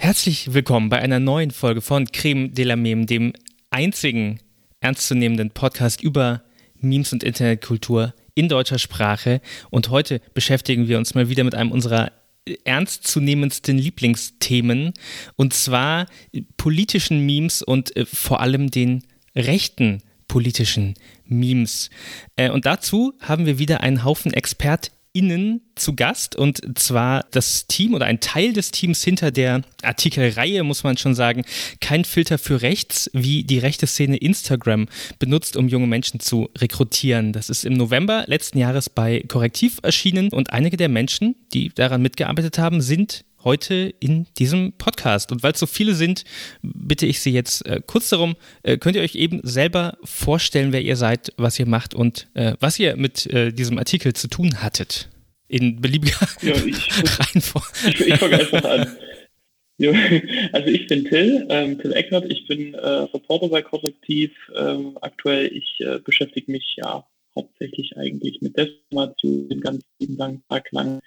Herzlich willkommen bei einer neuen Folge von Creme de la Meme, dem einzigen ernstzunehmenden Podcast über Memes und Internetkultur in deutscher Sprache. Und heute beschäftigen wir uns mal wieder mit einem unserer ernstzunehmendsten Lieblingsthemen, und zwar politischen Memes und vor allem den rechten politischen Memes. Und dazu haben wir wieder einen Haufen ExpertInnen zu Gast, und zwar das Team oder ein Teil des Teams hinter der Artikelreihe, muss man schon sagen, kein Filter für rechts, wie die rechte Szene Instagram benutzt, um junge Menschen zu rekrutieren. Das ist im November letzten Jahres bei Correctiv erschienen, und einige der Menschen, die daran mitgearbeitet haben, sind heute in diesem Podcast. Und weil es so viele sind, bitte ich Sie jetzt kurz darum, könnt ihr euch eben selber vorstellen, wer ihr seid, was ihr macht und was ihr mit diesem Artikel zu tun hattet. In beliebiger Reihenfolge. Ich fange einfach an. Ja, also ich bin Till Eckert, ich bin Reporter bei Correctiv. Aktuell, ich beschäftige mich ja hauptsächlich eigentlich mit Desinformation den ganzen langen Tag lang.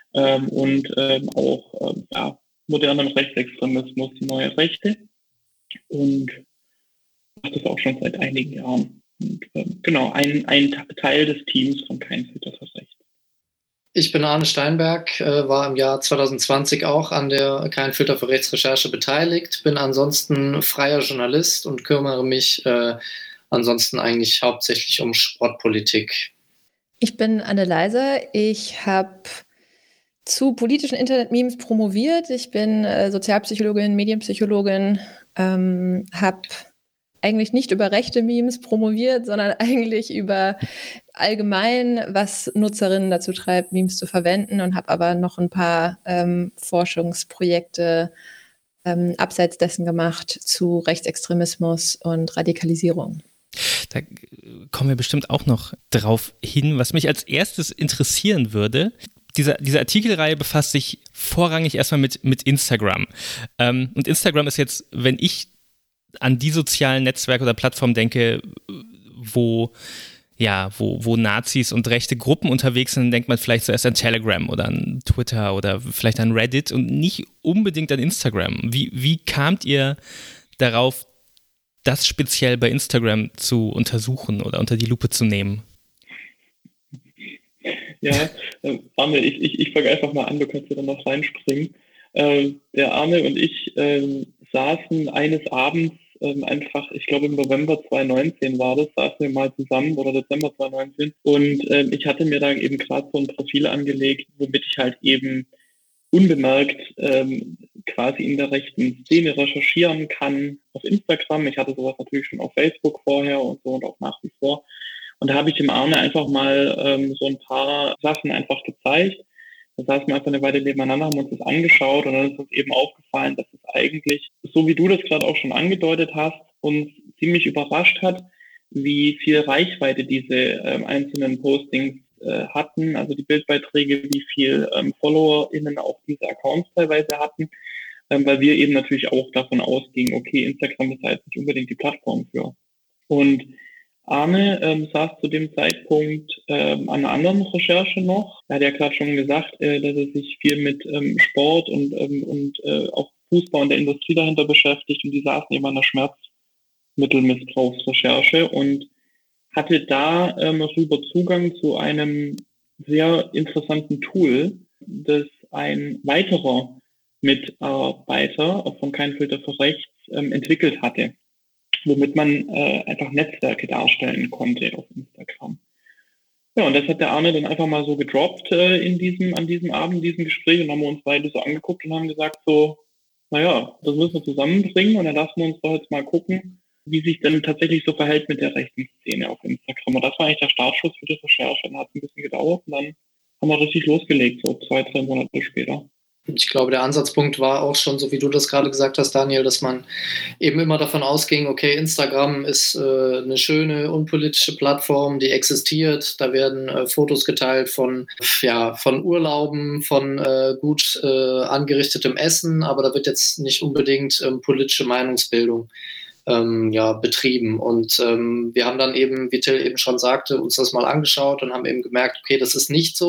Und auch modernem Rechtsextremismus, die neue Rechte, und mache das auch schon seit einigen Jahren. Und genau, ein Teil des Teams von Kein Filter für Rechts. Ich bin Arne Steinberg, war im Jahr 2020 auch an der Kein Filter für Rechts Recherche beteiligt, bin ansonsten freier Journalist und kümmere mich ansonsten eigentlich hauptsächlich um Sportpolitik. Ich bin Anne Leiser, ich habe zu politischen Internet-Memes promoviert. Ich bin Sozialpsychologin, Medienpsychologin, habe eigentlich nicht über rechte Memes promoviert, sondern eigentlich über allgemein, was Nutzerinnen dazu treibt, Memes zu verwenden, und habe aber noch ein paar Forschungsprojekte abseits dessen gemacht zu Rechtsextremismus und Radikalisierung. Da kommen wir bestimmt auch noch drauf hin. Was mich als erstes interessieren würde: Diese Artikelreihe befasst sich vorrangig erstmal mit Instagram. Und Instagram ist jetzt, wenn ich an die sozialen Netzwerke oder Plattformen denke, wo Nazis und rechte Gruppen unterwegs sind, denkt man vielleicht zuerst an Telegram oder an Twitter oder vielleicht an Reddit und nicht unbedingt an Instagram. Wie kamt ihr darauf, das speziell bei Instagram zu untersuchen oder unter die Lupe zu nehmen? Ja, Arne, ich fange einfach mal an, du kannst ja dann noch reinspringen. Der Arne und ich saßen eines Abends einfach, ich glaube im November 2019 war das, saßen wir mal zusammen, oder Dezember 2019, und ich hatte mir da eben gerade so ein Profil angelegt, womit ich halt eben unbemerkt quasi in der rechten Szene recherchieren kann auf Instagram. Ich hatte sowas natürlich schon auf Facebook vorher und so und auch nach wie vor. Und da habe ich dem Arne einfach mal so ein paar Sachen einfach gezeigt. Da saßen wir einfach eine Weile nebeneinander, haben uns das angeschaut, und dann ist uns eben aufgefallen, dass es eigentlich, so wie du das gerade auch schon angedeutet hast, uns ziemlich überrascht hat, wie viel Reichweite diese einzelnen Postings hatten, also die Bildbeiträge, wie viel FollowerInnen auch diese Accounts teilweise hatten, weil wir eben natürlich auch davon ausgingen, okay, Instagram ist halt nicht unbedingt die Plattform für. Und Arne saß zu dem Zeitpunkt an einer anderen Recherche noch. Er hat ja gerade schon gesagt, dass er sich viel mit Sport und auch Fußball und der Industrie dahinter beschäftigt, und die saßen eben an der Schmerzmittelmissbrauchsrecherche und hatte da rüber Zugang zu einem sehr interessanten Tool, das ein weiterer Mitarbeiter von Kein Filter für Rechts entwickelt hatte, womit man einfach Netzwerke darstellen konnte auf Instagram. Ja, und das hat der Arne dann einfach mal so gedroppt an diesem Abend, diesem Gespräch, und haben wir uns beide so angeguckt und haben gesagt so, naja, das müssen wir zusammenbringen, und dann lassen wir uns doch jetzt mal gucken, wie sich denn tatsächlich so verhält mit der rechten Szene auf Instagram. Und das war eigentlich der Startschuss für die Recherche. Dann hat es ein bisschen gedauert, und dann haben wir richtig losgelegt, so 2-3 Monate später. Ich glaube, der Ansatzpunkt war auch schon, so wie du das gerade gesagt hast, Daniel, dass man eben immer davon ausging, okay, Instagram ist eine schöne, unpolitische Plattform, die existiert. Da werden Fotos geteilt von Urlauben, von gut angerichtetem Essen, aber da wird jetzt nicht unbedingt politische Meinungsbildung betrieben. Und wir haben dann eben, wie Till eben schon sagte, uns das mal angeschaut und haben eben gemerkt, okay, das ist nicht so.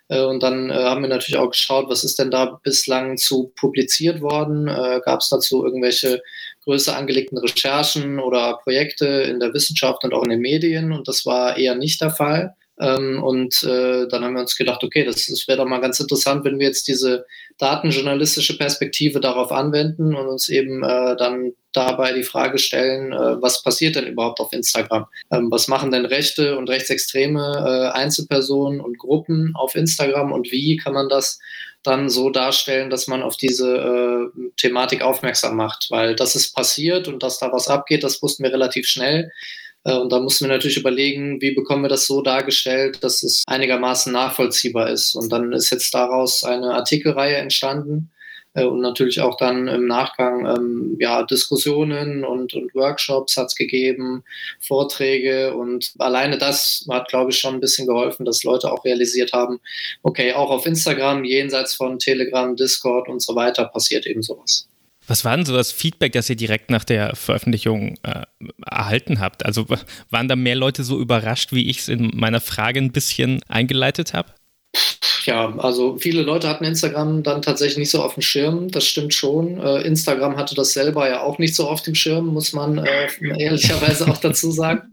Und dann haben wir natürlich auch geschaut, was ist denn da bislang zu publiziert worden? Gab es dazu irgendwelche größer angelegten Recherchen oder Projekte in der Wissenschaft und auch in den Medien? Und das war eher nicht der Fall. Dann haben wir uns gedacht, okay, das wäre doch mal ganz interessant, wenn wir jetzt diese datenjournalistische Perspektive darauf anwenden und uns eben dann dabei die Frage stellen, was passiert denn überhaupt auf Instagram? Was machen denn rechte und rechtsextreme Einzelpersonen und Gruppen auf Instagram und wie kann man das dann so darstellen, dass man auf diese Thematik aufmerksam macht? Weil das ist passiert und dass da was abgeht, das wussten wir relativ schnell. Und da mussten wir natürlich überlegen, wie bekommen wir das so dargestellt, dass es einigermaßen nachvollziehbar ist. Und dann ist jetzt daraus eine Artikelreihe entstanden und natürlich auch dann im Nachgang Diskussionen und Workshops hat es gegeben, Vorträge. Und alleine das hat, glaube ich, schon ein bisschen geholfen, dass Leute auch realisiert haben, okay, auch auf Instagram, jenseits von Telegram, Discord und so weiter, passiert eben sowas. Was war denn so das Feedback, das ihr direkt nach der Veröffentlichung erhalten habt? Also waren da mehr Leute so überrascht, wie ich es in meiner Frage ein bisschen eingeleitet habe? Ja, also viele Leute hatten Instagram dann tatsächlich nicht so auf dem Schirm, das stimmt schon. Instagram hatte das selber ja auch nicht so auf dem Schirm, muss man ehrlicherweise auch dazu sagen.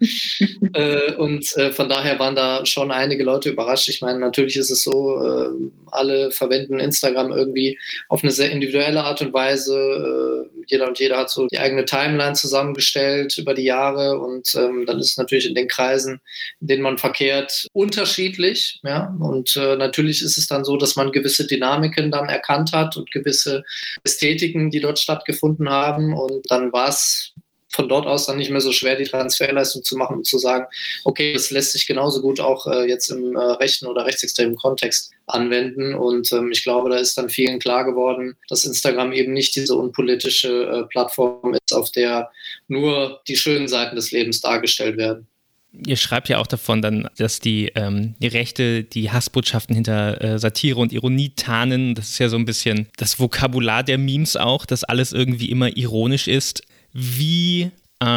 Von daher waren da schon einige Leute überrascht. Ich meine, natürlich ist es so, alle verwenden Instagram irgendwie auf eine sehr individuelle Art und Weise. Jeder und jeder hat so die eigene Timeline zusammengestellt über die Jahre und dann ist es natürlich in den Kreisen, in denen man verkehrt, unterschiedlich. Ja? Und natürlich ist es dann so, dass man gewisse Dynamiken dann erkannt hat und gewisse Ästhetiken, die dort stattgefunden haben. Und dann war es von dort aus dann nicht mehr so schwer, die Transferleistung zu machen und zu sagen, okay, das lässt sich genauso gut auch jetzt im rechten oder rechtsextremen Kontext anwenden. Und ich glaube, da ist dann vielen klar geworden, dass Instagram eben nicht diese unpolitische Plattform ist, auf der nur die schönen Seiten des Lebens dargestellt werden. Ihr schreibt ja auch davon dann, dass die Rechte die Hassbotschaften hinter Satire und Ironie tarnen. Das ist ja so ein bisschen das Vokabular der Memes auch, dass alles irgendwie immer ironisch ist. Ich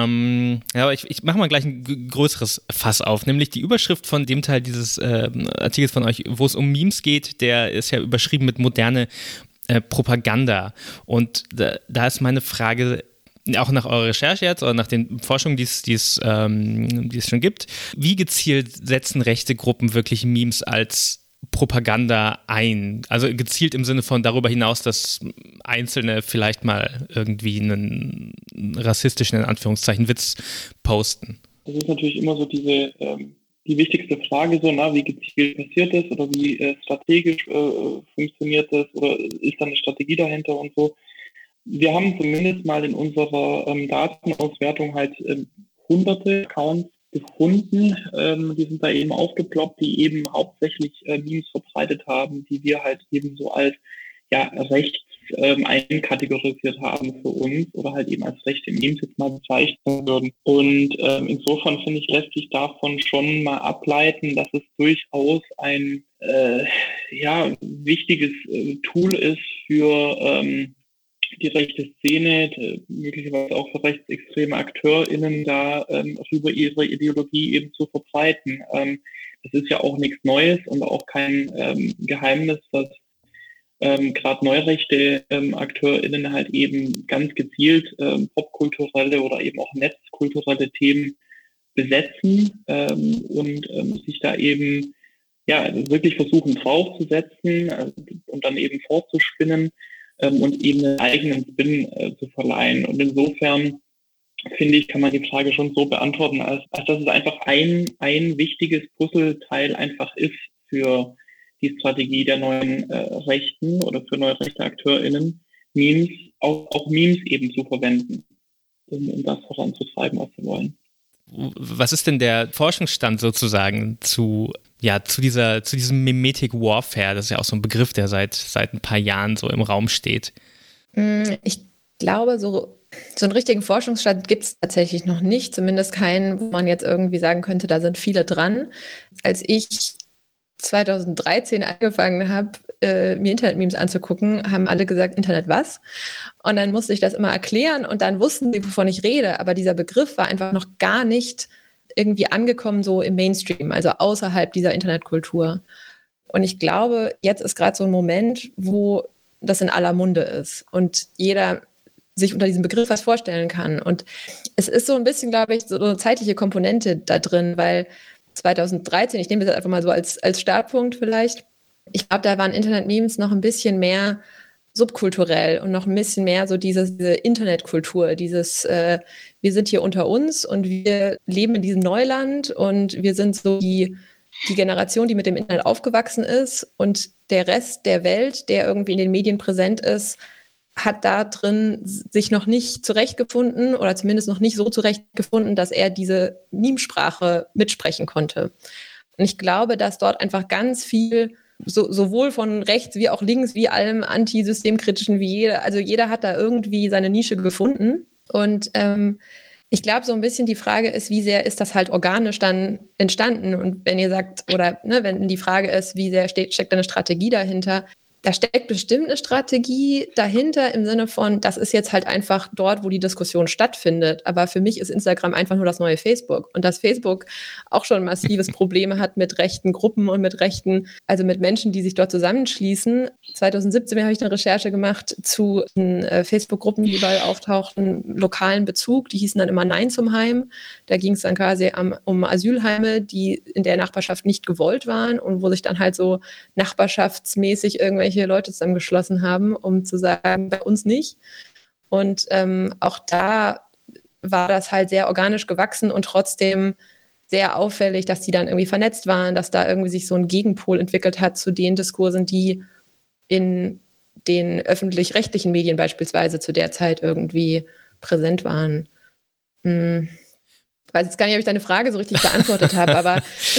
mache mal gleich ein größeres Fass auf, nämlich die Überschrift von dem Teil dieses Artikels von euch, wo es um Memes geht, der ist ja überschrieben mit moderne Propaganda. Und da ist meine Frage, auch nach eurer Recherche jetzt oder nach den Forschungen, die es schon gibt, wie gezielt setzen rechte Gruppen wirklich Memes als Propaganda ein? Also gezielt im Sinne von darüber hinaus, dass Einzelne vielleicht mal irgendwie einen rassistischen, in Anführungszeichen, Witz posten. Das ist natürlich immer so die wichtigste Frage, so, wie gezielt passiert das oder wie strategisch funktioniert das oder ist da eine Strategie dahinter und so. Wir haben zumindest mal in unserer Datenauswertung halt hunderte Accounts gefunden, die sind da eben aufgeploppt, die eben hauptsächlich Memes verbreitet haben, die wir halt eben so als rechts einkategorisiert haben für uns oder halt eben als rechte Memes jetzt mal bezeichnen würden. Und insofern finde ich, lässt sich davon schon mal ableiten, dass es durchaus ein wichtiges Tool ist für die rechte Szene, möglicherweise auch für rechtsextreme AkteurInnen da über ihre Ideologie eben zu verbreiten. Das ist ja auch nichts Neues und auch kein Geheimnis, dass gerade neurechte AkteurInnen halt eben ganz gezielt popkulturelle oder eben auch netzkulturelle Themen besetzen und sich da eben wirklich versuchen draufzusetzen und dann eben fortzuspinnen und eben einen eigenen Spin zu verleihen. Und insofern, finde ich, kann man die Frage schon so beantworten, als dass es einfach ein wichtiges Puzzleteil einfach ist für die Strategie der neuen Rechten oder für neue rechte AkteurInnen, Memes, auch Memes eben zu verwenden, um das voranzutreiben, was sie wollen. Was ist denn der Forschungsstand sozusagen zu diesem Memetic Warfare? Das ist ja auch so ein Begriff, der seit ein paar Jahren so im Raum steht. Ich glaube, so einen richtigen Forschungsstand gibt es tatsächlich noch nicht, zumindest keinen, wo man jetzt irgendwie sagen könnte, da sind viele dran. Als ich 2013 angefangen habe, mir Internet-Memes anzugucken, haben alle gesagt, Internet was? Und dann musste ich das immer erklären und dann wussten sie, wovon ich rede, aber dieser Begriff war einfach noch gar nicht irgendwie angekommen so im Mainstream, also außerhalb dieser Internetkultur. Und ich glaube, jetzt ist gerade so ein Moment, wo das in aller Munde ist und jeder sich unter diesem Begriff was vorstellen kann. Und es ist so ein bisschen, glaube ich, so eine zeitliche Komponente da drin, weil 2013, ich nehme das einfach mal so als Startpunkt vielleicht, ich glaube, da waren Internet-Memes noch ein bisschen mehr subkulturell und noch ein bisschen mehr so diese Internetkultur, dieses wir sind hier unter uns und wir leben in diesem Neuland und wir sind so die Generation, die mit dem Internet aufgewachsen ist und der Rest der Welt, der irgendwie in den Medien präsent ist, hat da drin sich noch nicht zurechtgefunden oder zumindest noch nicht so zurechtgefunden, dass er diese Meme-Sprache mitsprechen konnte. Und ich glaube, dass dort einfach ganz viel sowohl von rechts wie auch links, wie allem antisystemkritischen, wie jeder hat da irgendwie seine Nische gefunden. Und ich glaube, so ein bisschen die Frage ist, wie sehr ist das halt organisch dann entstanden? Und wenn ihr sagt, oder wenn die Frage ist, wie sehr steckt eine Strategie dahinter, da steckt bestimmt eine Strategie dahinter im Sinne von, das ist jetzt halt einfach dort, wo die Diskussion stattfindet. Aber für mich ist Instagram einfach nur das neue Facebook. Und dass Facebook auch schon massives Probleme hat mit rechten Gruppen und mit Menschen, die sich dort zusammenschließen. 2017 habe ich eine Recherche gemacht zu Facebook-Gruppen, die überall auftauchten, lokalen Bezug. Die hießen dann immer Nein zum Heim. Da ging es dann quasi um Asylheime, die in der Nachbarschaft nicht gewollt waren und wo sich dann halt so nachbarschaftsmäßig irgendwelche Leute zusammengeschlossen haben, um zu sagen, bei uns nicht. Und auch da war das halt sehr organisch gewachsen und trotzdem sehr auffällig, dass die dann irgendwie vernetzt waren, dass da irgendwie sich so ein Gegenpol entwickelt hat zu den Diskursen, die in den öffentlich-rechtlichen Medien beispielsweise zu der Zeit irgendwie präsent waren. Ich weiß jetzt gar nicht, ob ich deine Frage so richtig beantwortet habe, aber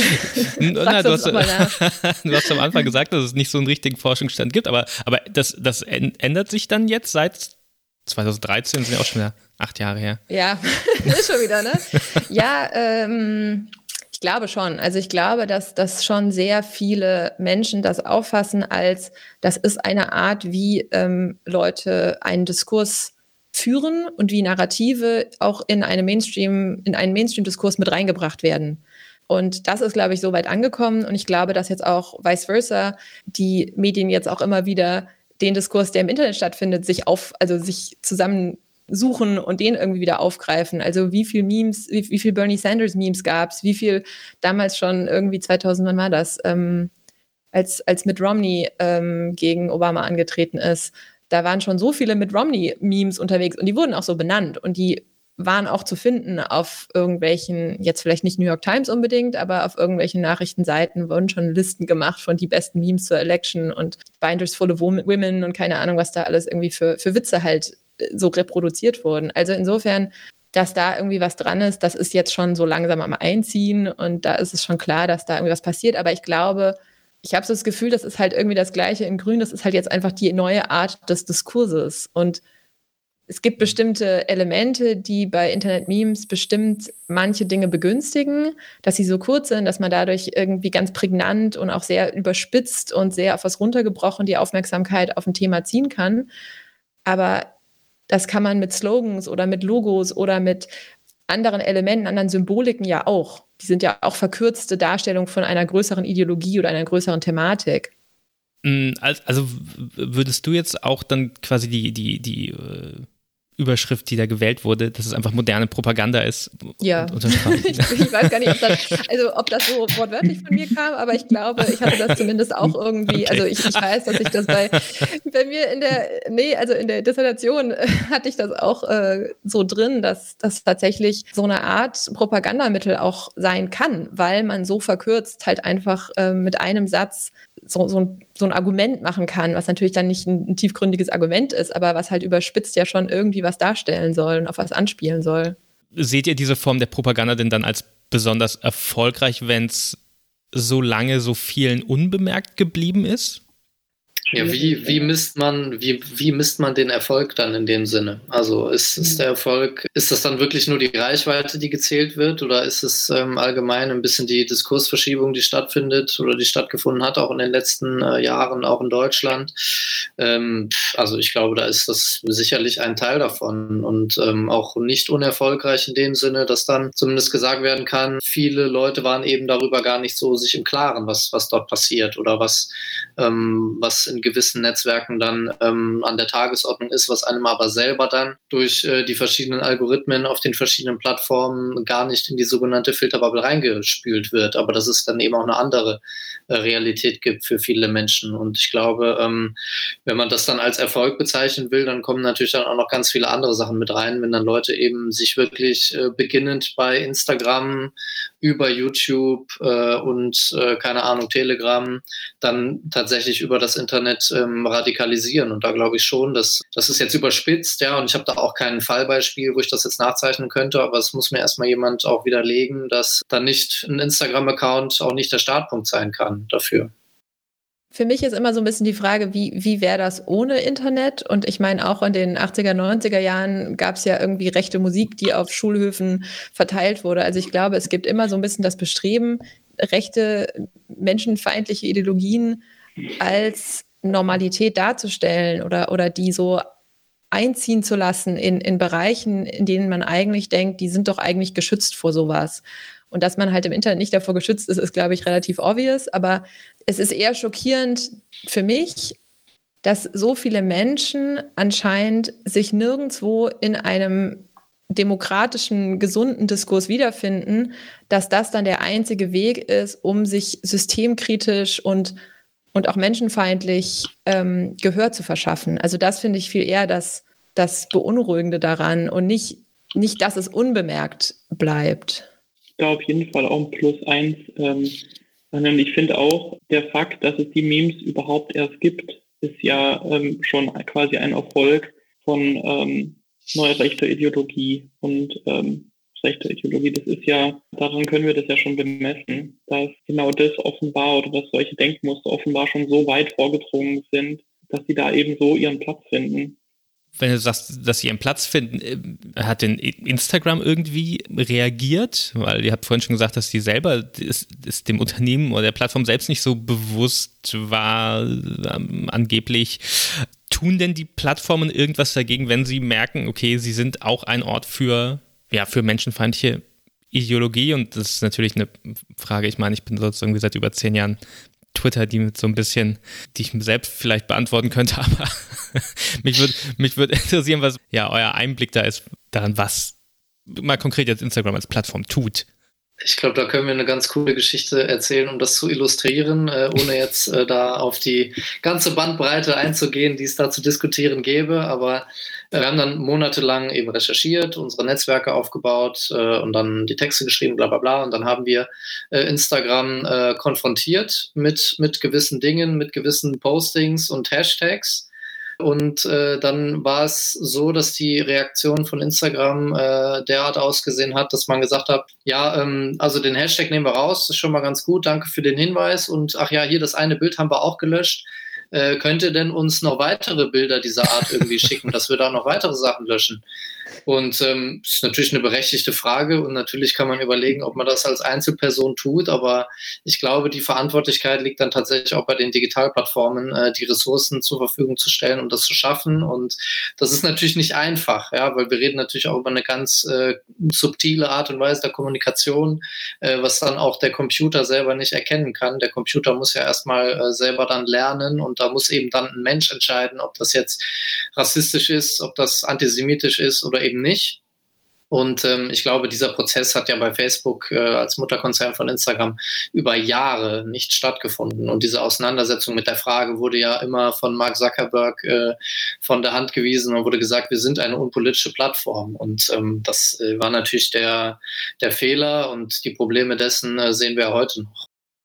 du hast am Anfang gesagt, dass es nicht so einen richtigen Forschungsstand gibt, aber das ändert sich dann jetzt seit 2013, sind ja auch schon wieder 8 Jahre her. Ja, ist schon wieder, ne? Ja, ich glaube schon. Also ich glaube, dass schon sehr viele Menschen das auffassen als, das ist eine Art, wie Leute einen Diskurs führen und wie Narrative auch in einen Mainstream-Diskurs mit reingebracht werden. Und das ist, glaube ich, so weit angekommen. Und ich glaube, dass jetzt auch vice versa die Medien jetzt auch immer wieder den Diskurs, der im Internet stattfindet, sich zusammensuchen und den irgendwie wieder aufgreifen. Also wie viel Memes, wie viel Bernie Sanders Memes gab es, wie viel damals schon irgendwie 2000, wann war das, als Mitt Romney gegen Obama angetreten ist. Da waren schon so viele Mitt Romney-Memes unterwegs und die wurden auch so benannt und die waren auch zu finden auf irgendwelchen, jetzt vielleicht nicht New York Times unbedingt, aber auf irgendwelchen Nachrichtenseiten wurden schon Listen gemacht von die besten Memes zur Election und Binders full of women und keine Ahnung, was da alles irgendwie für Witze halt so reproduziert wurden. Also insofern, dass da irgendwie was dran ist, das ist jetzt schon so langsam am Einziehen und da ist es schon klar, dass da irgendwie was passiert, aber ich glaube, ich habe so das Gefühl, das ist halt irgendwie das Gleiche in Grün, das ist halt jetzt einfach die neue Art des Diskurses. Und es gibt bestimmte Elemente, die bei Internet-Memes bestimmt manche Dinge begünstigen, dass sie so kurz sind, dass man dadurch irgendwie ganz prägnant und auch sehr überspitzt und sehr auf was runtergebrochen die Aufmerksamkeit auf ein Thema ziehen kann. Aber das kann man mit Slogans oder mit Logos oder mit anderen Elementen, anderen Symboliken ja auch. Die sind ja auch verkürzte Darstellungen von einer größeren Ideologie oder einer größeren Thematik. Also würdest du jetzt auch dann quasi die Überschrift, die da gewählt wurde, dass es einfach moderne Propaganda ist? Ja, ich weiß gar nicht, ob das so wortwörtlich von mir kam, aber ich glaube, ich hatte das zumindest auch irgendwie, okay. Also ich weiß, dass ich das bei mir in der Dissertation hatte ich das auch so drin, dass das tatsächlich so eine Art Propagandamittel auch sein kann, weil man so verkürzt halt einfach mit einem Satz so ein Argument machen kann, was natürlich dann nicht ein tiefgründiges Argument ist, aber was halt überspitzt ja schon irgendwie was darstellen soll und auf was anspielen soll. Seht ihr diese Form der Propaganda denn dann als besonders erfolgreich, wenn es so lange so vielen unbemerkt geblieben ist? Ja, wie misst man den Erfolg dann in dem Sinne? Also ist der Erfolg, ist das dann wirklich nur die Reichweite, die gezählt wird, oder ist es allgemein ein bisschen die Diskursverschiebung, die stattfindet oder die stattgefunden hat, auch in den letzten Jahren, auch in Deutschland? Also ich glaube, da ist das sicherlich ein Teil davon und auch nicht unerfolgreich in dem Sinne, dass dann zumindest gesagt werden kann, viele Leute waren eben darüber gar nicht so sich im Klaren, was dort passiert oder was in gewissen Netzwerken dann an der Tagesordnung ist, was einem aber selber dann durch die verschiedenen Algorithmen auf den verschiedenen Plattformen gar nicht in die sogenannte Filterbubble reingespült wird. Aber dass es dann eben auch eine andere Realität gibt für viele Menschen. Und ich glaube, wenn man das dann als Erfolg bezeichnen will, dann kommen natürlich dann auch noch ganz viele andere Sachen mit rein, wenn dann Leute eben sich wirklich beginnend bei Instagram über YouTube und keine Ahnung, Telegram dann tatsächlich über das Internet radikalisieren. Und da glaube ich schon, dass das ist jetzt überspitzt, ja, und ich habe da auch kein Fallbeispiel, wo ich das jetzt nachzeichnen könnte, aber es muss mir erstmal jemand auch widerlegen, dass dann nicht ein Instagram-Account auch nicht der Startpunkt sein kann dafür. Für mich ist immer so ein bisschen die Frage, wie wäre das ohne Internet? Und ich meine, auch in den 80er, 90er Jahren gab es ja irgendwie rechte Musik, die auf Schulhöfen verteilt wurde. Also ich glaube, es gibt immer so ein bisschen das Bestreben, rechte, menschenfeindliche Ideologien als Normalität darzustellen oder die so einziehen zu lassen in Bereichen, in denen man eigentlich denkt, die sind doch eigentlich geschützt vor sowas. Und dass man halt im Internet nicht davor geschützt ist, ist, glaube ich, relativ obvious. Aber es ist eher schockierend für mich, dass so viele Menschen anscheinend sich nirgendwo in einem demokratischen, gesunden Diskurs wiederfinden, dass das dann der einzige Weg ist, um sich systemkritisch und auch menschenfeindlich Gehör zu verschaffen. Also das finde ich viel eher das Beunruhigende daran und nicht, dass es unbemerkt bleibt. Da auf jeden Fall auch ein Plus-1. Sondern ich finde auch, der Fakt, dass es die Memes überhaupt erst gibt, ist ja schon quasi ein Erfolg von neuer rechter Ideologie. Und rechte Ideologie, das ist ja, daran können wir das ja schon bemessen, dass genau das offenbar oder dass solche Denkmuster offenbar schon so weit vorgedrungen sind, dass sie da eben so ihren Platz finden. Wenn du sagst, dass sie ihren Platz finden, hat denn Instagram irgendwie reagiert? Weil ihr habt vorhin schon gesagt, dass die selber ist dem Unternehmen oder der Plattform selbst nicht so bewusst war, angeblich. Tun denn die Plattformen irgendwas dagegen, wenn sie merken, okay, sie sind auch ein Ort für menschenfeindliche Ideologie? Und das ist natürlich eine Frage, ich meine, ich bin sozusagen seit über 10 Jahren Twitter, die mit so ein bisschen, die ich selbst vielleicht beantworten könnte, aber mich würde interessieren, was euer Einblick da ist, daran, was mal konkret jetzt Instagram als Plattform tut. Ich glaube, da können wir eine ganz coole Geschichte erzählen, um das zu illustrieren, ohne jetzt da auf die ganze Bandbreite einzugehen, die es da zu diskutieren gäbe. Aber wir haben dann monatelang eben recherchiert, unsere Netzwerke aufgebaut und dann die Texte geschrieben, bla bla bla. Und dann haben wir Instagram konfrontiert mit gewissen Dingen, mit gewissen Postings und Hashtags. Und dann war es so, dass die Reaktion von Instagram derart ausgesehen hat, dass man gesagt hat, ja, also den Hashtag nehmen wir raus, das ist schon mal ganz gut, danke für den Hinweis. Und ach ja, hier das eine Bild haben wir auch gelöscht. Könnt ihr denn uns noch weitere Bilder dieser Art irgendwie schicken, dass wir da noch weitere Sachen löschen? Und ist natürlich eine berechtigte Frage und natürlich kann man überlegen, ob man das als Einzelperson tut, aber ich glaube, die Verantwortlichkeit liegt dann tatsächlich auch bei den Digitalplattformen, die Ressourcen zur Verfügung zu stellen, um das zu schaffen. Und das ist natürlich nicht einfach, ja, weil wir reden natürlich auch über eine ganz subtile Art und Weise der Kommunikation, was dann auch der Computer selber nicht erkennen kann. Der Computer muss ja erstmal selber dann lernen und da muss eben dann ein Mensch entscheiden, ob das jetzt rassistisch ist, ob das antisemitisch ist oder eben nicht. Und ich glaube, dieser Prozess hat ja bei Facebook als Mutterkonzern von Instagram über Jahre nicht stattgefunden. Und diese Auseinandersetzung mit der Frage wurde ja immer von Mark Zuckerberg von der Hand gewiesen und wurde gesagt, wir sind eine unpolitische Plattform. Und das war natürlich der Fehler und die Probleme dessen sehen wir heute noch.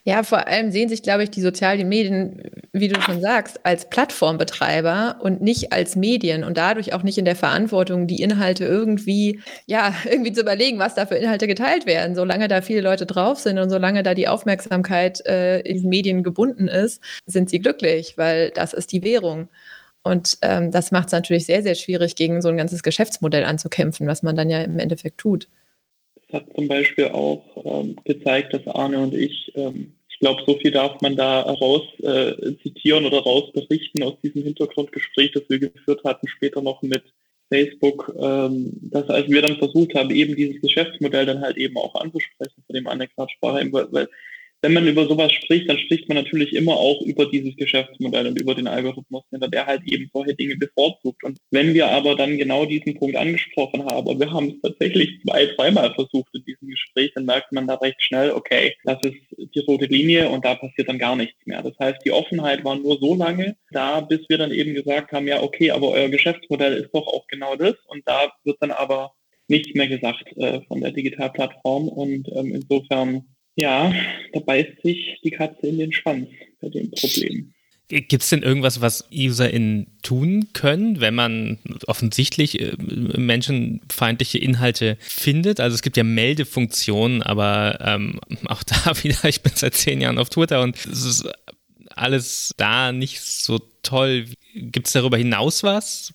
Ja, vor allem sehen sich, glaube ich, die sozialen Medien, wie du schon sagst, als Plattformbetreiber und nicht als Medien und dadurch auch nicht in der Verantwortung, die Inhalte irgendwie zu überlegen, was da für Inhalte geteilt werden. Solange da viele Leute drauf sind und solange da die Aufmerksamkeit in diesen Medien gebunden ist, sind sie glücklich, weil das ist die Währung. Und das macht es natürlich sehr, sehr schwierig, gegen so ein ganzes Geschäftsmodell anzukämpfen, was man dann ja im Endeffekt tut. Das hat zum Beispiel auch gezeigt, dass Arne und ich glaube, so viel darf man da raus zitieren oder raus berichten aus diesem Hintergrundgespräch, das wir geführt hatten, später noch mit Facebook, dass als wir dann versucht haben, eben dieses Geschäftsmodell dann halt eben auch anzusprechen, von dem Arne gerade sprach, weil wenn man über sowas spricht, dann spricht man natürlich immer auch über dieses Geschäftsmodell und über den Algorithmus, der halt eben solche Dinge bevorzugt. Und wenn wir aber dann genau diesen Punkt angesprochen haben, und wir haben es tatsächlich zweimal versucht in diesem Gespräch, dann merkt man da recht schnell, okay, das ist die rote Linie und da passiert dann gar nichts mehr. Das heißt, die Offenheit war nur so lange da, bis wir dann eben gesagt haben, ja, okay, aber euer Geschäftsmodell ist doch auch genau das. Und da wird dann aber nichts mehr gesagt von der Digitalplattform. Und insofern, ja, da beißt sich die Katze in den Schwanz bei dem Problem. Gibt es denn irgendwas, was UserInnen tun können, wenn man offensichtlich menschenfeindliche Inhalte findet? Also es gibt ja Meldefunktionen, aber auch da wieder, ich bin seit 10 Jahren auf Twitter und es ist alles da nicht so toll. Gibt es darüber hinaus was?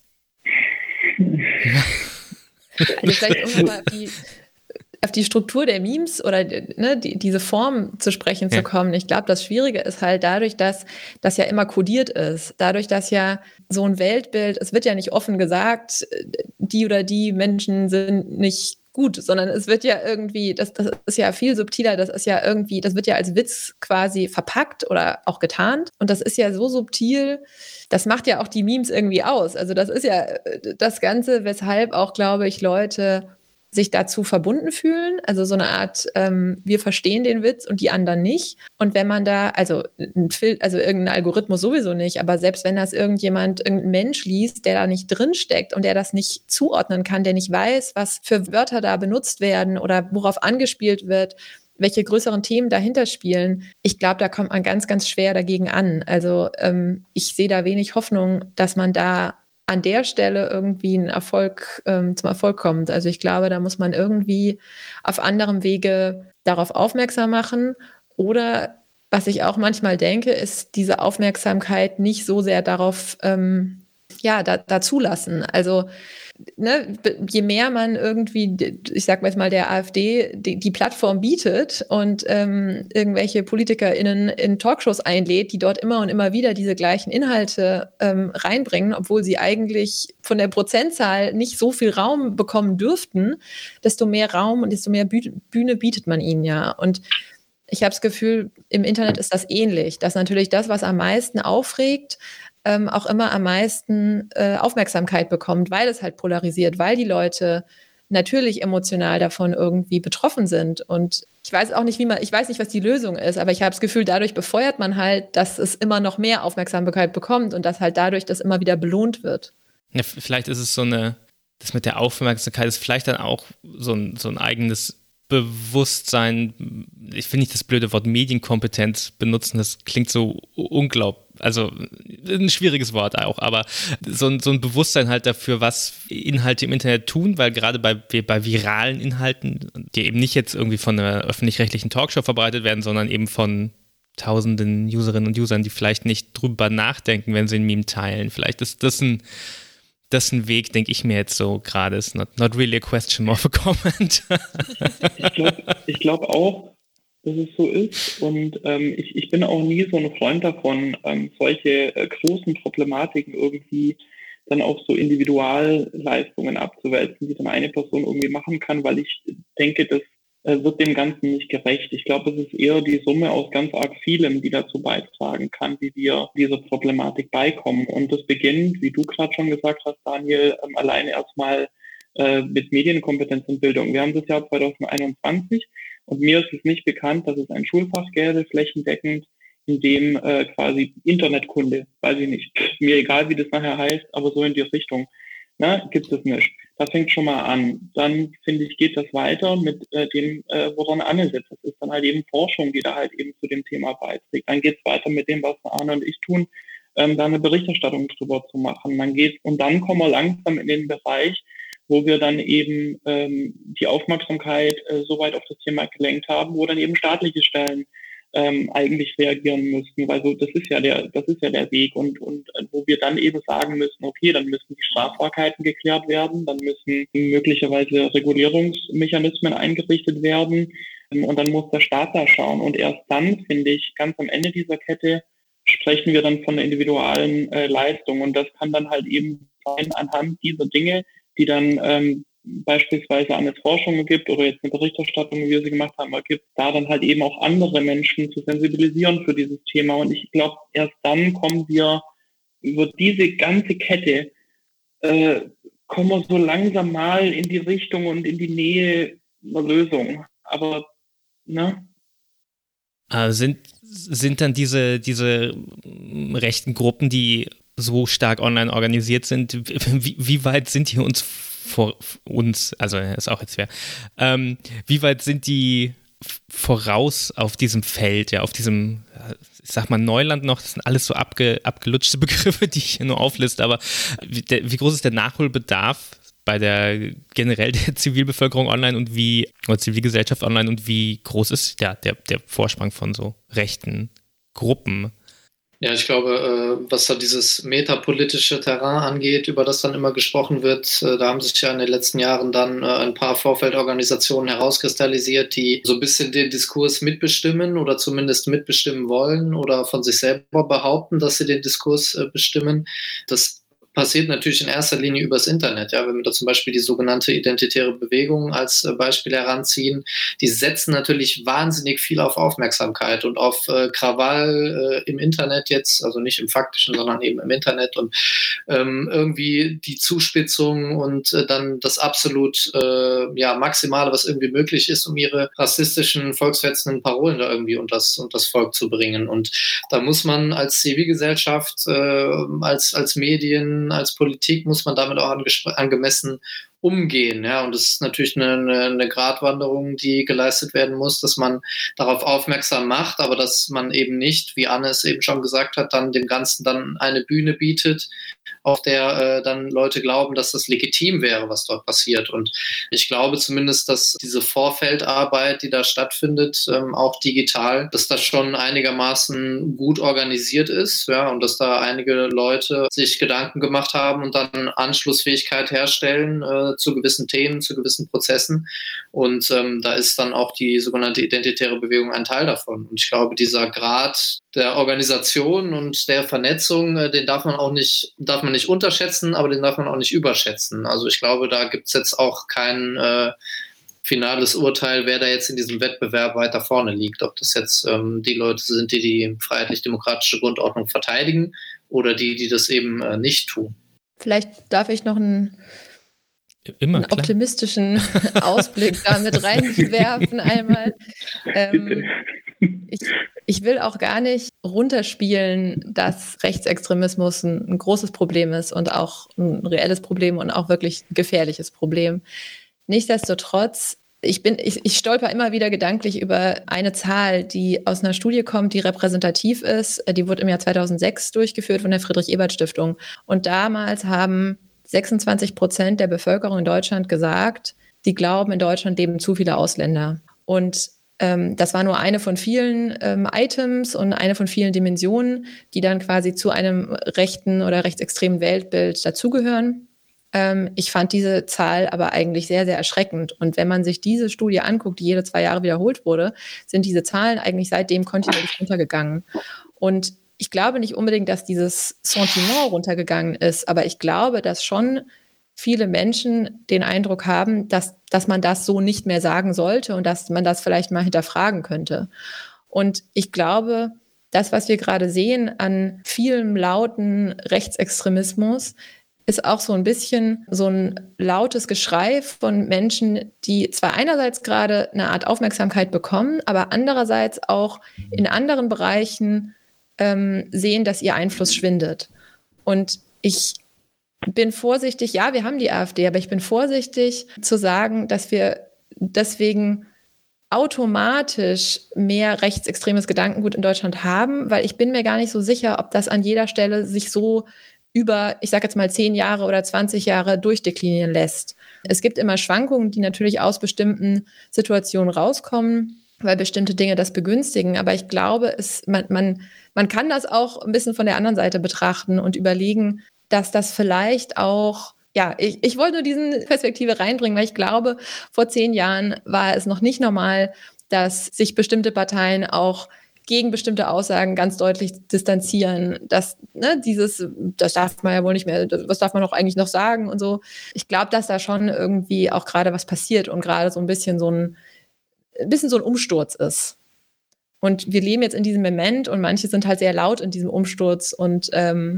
Also vielleicht irgendwann mal auf die Struktur der Memes oder diese Form zu sprechen zu kommen. Ich glaube, das Schwierige ist halt dadurch, dass das ja immer kodiert ist. Dadurch, dass ja so ein Weltbild, es wird ja nicht offen gesagt, die oder die Menschen sind nicht gut, sondern es wird ja irgendwie, das ist ja viel subtiler, das wird ja als Witz quasi verpackt oder auch getarnt. Und das ist ja so subtil, das macht ja auch die Memes irgendwie aus. Also das ist ja das Ganze, weshalb auch, glaube ich, Leute sich dazu verbunden fühlen, also so eine Art, wir verstehen den Witz und die anderen nicht. Und wenn man da, also irgendein Algorithmus sowieso nicht, aber selbst wenn das irgendein Mensch liest, der da nicht drinsteckt und der das nicht zuordnen kann, der nicht weiß, was für Wörter da benutzt werden oder worauf angespielt wird, welche größeren Themen dahinter spielen, ich glaube, da kommt man ganz, ganz schwer dagegen an. Also ich sehe da wenig Hoffnung, dass man da an der Stelle irgendwie zum Erfolg kommt. Also ich glaube, da muss man irgendwie auf anderem Wege darauf aufmerksam machen. Oder was ich auch manchmal denke, ist diese Aufmerksamkeit nicht so sehr darauf da zulassen. Also je mehr man irgendwie, ich sag mal jetzt mal der AfD, die Plattform bietet und irgendwelche PolitikerInnen in Talkshows einlädt, die dort immer und immer wieder diese gleichen Inhalte reinbringen, obwohl sie eigentlich von der Prozentzahl nicht so viel Raum bekommen dürften, desto mehr Raum und desto mehr Bühne bietet man ihnen ja. Und ich habe das Gefühl, im Internet ist das ähnlich, dass natürlich das, was am meisten aufregt, auch immer am meisten Aufmerksamkeit bekommt, weil es halt polarisiert, weil die Leute natürlich emotional davon irgendwie betroffen sind. Und ich weiß auch nicht, ich weiß nicht, was die Lösung ist, aber ich habe das Gefühl, dadurch befeuert man halt, dass es immer noch mehr Aufmerksamkeit bekommt und dass halt dadurch das immer wieder belohnt wird. Ja, vielleicht ist es das mit der Aufmerksamkeit ist vielleicht dann auch so ein eigenes Bewusstsein, ich will nicht das blöde Wort Medienkompetenz benutzen, das klingt so unglaublich, also ein schwieriges Wort auch, aber so ein Bewusstsein halt dafür, was Inhalte im Internet tun, weil gerade bei viralen Inhalten, die eben nicht jetzt irgendwie von einer öffentlich-rechtlichen Talkshow verbreitet werden, sondern eben von tausenden Userinnen und Usern, die vielleicht nicht drüber nachdenken, wenn sie ein Meme teilen. Vielleicht ist das ein Weg, denke ich mir jetzt so gerade, ist not really a question, more of a comment. Ich glaube auch, dass es so ist und ich bin auch nie so ein Freund davon, solche großen Problematiken irgendwie dann auf so Individualleistungen abzuwälzen, die dann eine Person irgendwie machen kann, weil ich denke, das wird dem Ganzen nicht gerecht. Ich glaube, es ist eher die Summe aus ganz arg vielem, die dazu beitragen kann, wie wir dieser Problematik beikommen. Und das beginnt, wie du gerade schon gesagt hast, Daniel, alleine erstmal mit Medienkompetenz und Bildung. Wir haben das Jahr 2021 und mir ist es nicht bekannt, dass es ein Schulfach gäbe, flächendeckend, in dem quasi Internetkunde, weiß ich nicht, mir egal, wie das nachher heißt, aber so in die Richtung, gibt es nicht. Das fängt schon mal an. Dann, finde ich, geht das weiter mit dem, woran Anne setzt. Das ist dann halt eben Forschung, die da halt eben zu dem Thema beiträgt. Dann geht es weiter mit dem, was Arne und ich tun, da eine Berichterstattung drüber zu machen. Und dann kommen wir langsam in den Bereich, wo wir dann eben die Aufmerksamkeit so weit auf das Thema gelenkt haben, wo dann eben staatliche Stellen eigentlich reagieren müssten, weil so, das ist ja der Weg und wo wir dann eben sagen müssen, okay, dann müssen die Strafbarkeiten geklärt werden, dann müssen möglicherweise Regulierungsmechanismen eingerichtet werden und dann muss der Staat da schauen und erst dann, finde ich, ganz am Ende dieser Kette sprechen wir dann von der individualen Leistung und das kann dann halt eben sein anhand dieser Dinge, die dann beispielsweise an es Forschung gibt oder jetzt eine Berichterstattung, wie wir sie gemacht haben, gibt, da dann halt eben auch andere Menschen zu sensibilisieren für dieses Thema. Und ich glaube, erst dann kommen wir über diese ganze Kette, kommen wir so langsam mal in die Richtung und in die Nähe einer Lösung. Aber, ne? Sind dann diese rechten Gruppen, die so stark online organisiert sind, wie weit sind die vor uns, also ist auch jetzt schwer, wie weit sind die voraus auf diesem Feld, ja, auf diesem, ich sag mal Neuland noch, das sind alles so abgelutschte Begriffe, die ich hier nur aufliste, aber wie groß ist der Nachholbedarf bei der generell der Zivilbevölkerung online oder Zivilgesellschaft online und wie groß ist der Vorsprung von so rechten Gruppen? Ja, ich glaube, was da dieses metapolitische Terrain angeht, über das dann immer gesprochen wird, da haben sich ja in den letzten Jahren dann ein paar Vorfeldorganisationen herauskristallisiert, die so ein bisschen den Diskurs mitbestimmen oder zumindest mitbestimmen wollen oder von sich selber behaupten, dass sie den Diskurs bestimmen. Das passiert natürlich in erster Linie übers Internet. Ja, wenn wir da zum Beispiel die sogenannte identitäre Bewegung als Beispiel heranziehen, die setzen natürlich wahnsinnig viel auf Aufmerksamkeit und auf Krawall im Internet jetzt, also nicht im Faktischen, sondern eben im Internet und irgendwie die Zuspitzung und dann das absolut Maximale, was irgendwie möglich ist, um ihre rassistischen, volksverhetzenden Parolen da irgendwie unters Volk zu bringen. Und da muss man als Zivilgesellschaft, als Medien, als Politik muss man damit auch angemessen umgehen. Ja, und es ist natürlich eine Gratwanderung, die geleistet werden muss, dass man darauf aufmerksam macht, aber dass man eben nicht, wie Anne es eben schon gesagt hat, dann dem Ganzen dann eine Bühne bietet, auf der dann Leute glauben, dass das legitim wäre, was dort passiert. Und ich glaube zumindest, dass diese Vorfeldarbeit, die da stattfindet, auch digital, dass das schon einigermaßen gut organisiert ist, ja, und dass da einige Leute sich Gedanken gemacht haben und dann Anschlussfähigkeit herstellen zu gewissen Themen, zu gewissen Prozessen. Und da ist dann auch die sogenannte identitäre Bewegung ein Teil davon. Und ich glaube, dieser Grad der Organisation und der Vernetzung, den darf man nicht unterschätzen, aber den darf man auch nicht überschätzen. Also ich glaube, da gibt es jetzt auch kein finales Urteil, wer da jetzt in diesem Wettbewerb weiter vorne liegt. Ob das jetzt die Leute sind, die freiheitlich-demokratische Grundordnung verteidigen oder die das eben nicht tun. Vielleicht darf ich noch einen optimistischen Ausblick damit reinwerfen einmal. Ich will auch gar nicht runterspielen, dass Rechtsextremismus ein großes Problem ist und auch ein reelles Problem und auch wirklich ein gefährliches Problem. Nichtsdestotrotz, ich stolper immer wieder gedanklich über eine Zahl, die aus einer Studie kommt, die repräsentativ ist. Die wurde im Jahr 2006 durchgeführt von der Friedrich-Ebert-Stiftung. Und damals haben 26% der Bevölkerung in Deutschland gesagt, sie glauben, in Deutschland leben zu viele Ausländer. Und das war nur eine von vielen Items und eine von vielen Dimensionen, die dann quasi zu einem rechten oder rechtsextremen Weltbild dazugehören. Ich fand diese Zahl aber eigentlich sehr, sehr erschreckend. Und wenn man sich diese Studie anguckt, die jede 2 Jahre wiederholt wurde, sind diese Zahlen eigentlich seitdem kontinuierlich runtergegangen. Und ich glaube nicht unbedingt, dass dieses Sentiment runtergegangen ist, aber ich glaube, dass schon viele Menschen den Eindruck haben, dass man das so nicht mehr sagen sollte und dass man das vielleicht mal hinterfragen könnte. Und ich glaube, das, was wir gerade sehen an vielem lauten Rechtsextremismus, ist auch so ein bisschen so ein lautes Geschrei von Menschen, die zwar einerseits gerade eine Art Aufmerksamkeit bekommen, aber andererseits auch in anderen Bereichen sehen, dass ihr Einfluss schwindet. Und ich bin vorsichtig, ja, wir haben die AfD, aber ich bin vorsichtig zu sagen, dass wir deswegen automatisch mehr rechtsextremes Gedankengut in Deutschland haben, weil ich bin mir gar nicht so sicher, ob das an jeder Stelle sich so über, ich sage jetzt mal 10 Jahre oder 20 Jahre durchdeklinieren lässt. Es gibt immer Schwankungen, die natürlich aus bestimmten Situationen rauskommen, weil bestimmte Dinge das begünstigen. Aber ich glaube, man kann das auch ein bisschen von der anderen Seite betrachten und überlegen, dass das vielleicht auch, ja, ich wollte nur diese Perspektive reinbringen, weil ich glaube, vor 10 Jahren war es noch nicht normal, dass sich bestimmte Parteien auch gegen bestimmte Aussagen ganz deutlich distanzieren, dass das darf man ja wohl nicht mehr, was darf man doch eigentlich noch sagen und so. Ich glaube, dass da schon irgendwie auch gerade was passiert und gerade so ein bisschen so ein Umsturz ist. Und wir leben jetzt in diesem Moment und manche sind halt sehr laut in diesem Umsturz und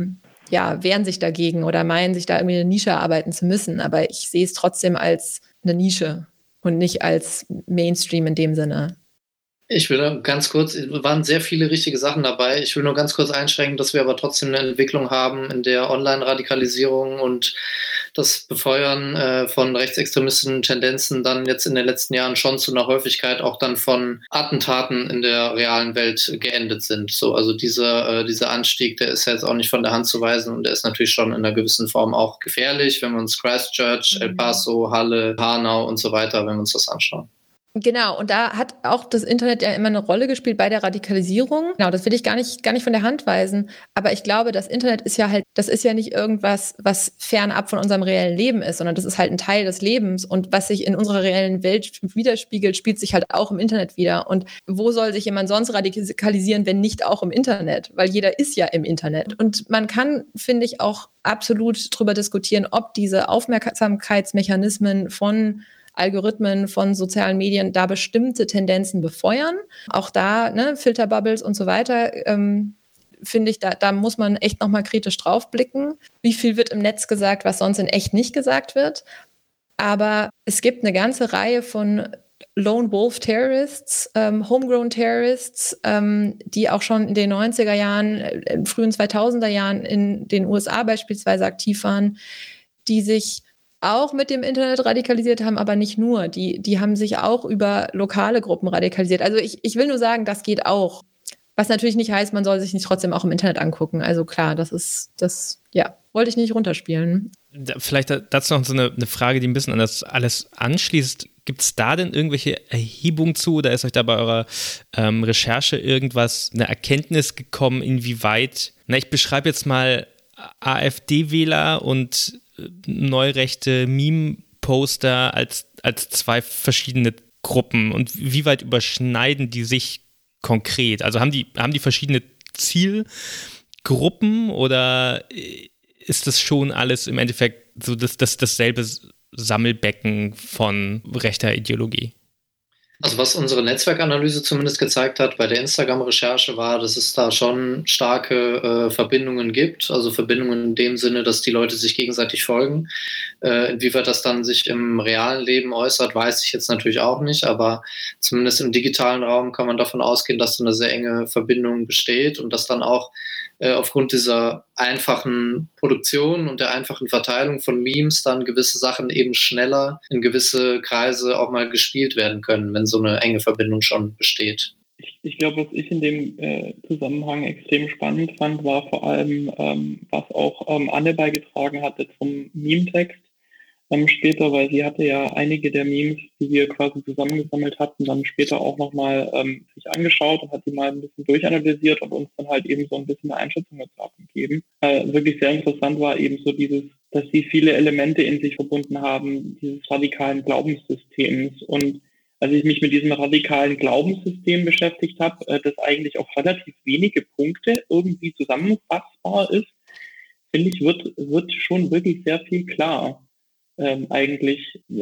wehren sich dagegen oder meinen, sich da irgendwie eine Nische erarbeiten zu müssen. Aber ich sehe es trotzdem als eine Nische und nicht als Mainstream in dem Sinne. Ich will nur ganz kurz, waren sehr viele richtige Sachen dabei. Ich will nur ganz kurz einschränken, dass wir aber trotzdem eine Entwicklung haben, in der Online-Radikalisierung und das Befeuern von rechtsextremistischen Tendenzen dann jetzt in den letzten Jahren schon zu einer Häufigkeit auch dann von Attentaten in der realen Welt geendet sind. So, also dieser Anstieg, der ist jetzt auch nicht von der Hand zu weisen und der ist natürlich schon in einer gewissen Form auch gefährlich, wenn wir uns Christchurch, El Paso, Halle, Hanau und so weiter, wenn wir uns das anschauen. Genau, und da hat auch das Internet ja immer eine Rolle gespielt bei der Radikalisierung. Genau, das will ich gar nicht von der Hand weisen. Aber ich glaube, das Internet ist ja nicht irgendwas, was fernab von unserem reellen Leben ist, sondern das ist halt ein Teil des Lebens. Und was sich in unserer reellen Welt widerspiegelt, spielt sich halt auch im Internet wieder. Und wo soll sich jemand sonst radikalisieren, wenn nicht auch im Internet? Weil jeder ist ja im Internet. Und man kann, finde ich, auch absolut drüber diskutieren, ob diese Aufmerksamkeitsmechanismen von Algorithmen von sozialen Medien da bestimmte Tendenzen befeuern. Auch da, Filterbubbles und so weiter, finde ich, da muss man echt nochmal kritisch drauf blicken. Wie viel wird im Netz gesagt, was sonst in echt nicht gesagt wird? Aber es gibt eine ganze Reihe von Lone Wolf Terrorists, Homegrown Terrorists, die auch schon in den 90er Jahren, frühen 2000er Jahren in den USA beispielsweise aktiv waren, die sich auch mit dem Internet radikalisiert haben, aber nicht nur. Die haben sich auch über lokale Gruppen radikalisiert. Also ich will nur sagen, das geht auch. Was natürlich nicht heißt, man soll sich nicht trotzdem auch im Internet angucken. Also klar, wollte ich nicht runterspielen. Vielleicht dazu noch so eine Frage, die ein bisschen an das alles anschließt. Gibt es da denn irgendwelche Erhebungen zu oder ist euch da bei eurer Recherche eine Erkenntnis gekommen, inwieweit, ich beschreibe jetzt mal AfD-Wähler und neurechte Meme-Poster als zwei verschiedene Gruppen und wie weit überschneiden die sich konkret? Also haben die verschiedene Zielgruppen oder ist das schon alles im Endeffekt so dasselbe Sammelbecken von rechter Ideologie? Also was unsere Netzwerkanalyse zumindest gezeigt hat bei der Instagram-Recherche war, dass es da schon starke Verbindungen gibt, also Verbindungen in dem Sinne, dass die Leute sich gegenseitig folgen. Inwieweit das dann sich im realen Leben äußert, weiß ich jetzt natürlich auch nicht, aber zumindest im digitalen Raum kann man davon ausgehen, dass da eine sehr enge Verbindung besteht und dass dann auch aufgrund dieser einfachen Produktion und der einfachen Verteilung von Memes dann gewisse Sachen eben schneller in gewisse Kreise auch mal gespielt werden können, wenn so eine enge Verbindung schon besteht. Ich glaube, was ich in dem Zusammenhang extrem spannend fand, war vor allem, was auch Anne beigetragen hatte zum Meme-Text später, weil sie hatte ja einige der Memes, die wir quasi zusammengesammelt hatten, dann später auch nochmal sich angeschaut und hat die mal ein bisschen durchanalysiert und uns dann halt eben so ein bisschen eine Einschätzung dazu abgegeben. Wirklich sehr interessant war eben so dass sie viele Elemente in sich verbunden haben, dieses radikalen Glaubenssystems. Und als ich mich mit diesem radikalen Glaubenssystem beschäftigt habe, das eigentlich auf relativ wenige Punkte irgendwie zusammenfassbar ist, finde ich, wird schon wirklich sehr viel klar. Eigentlich, ja,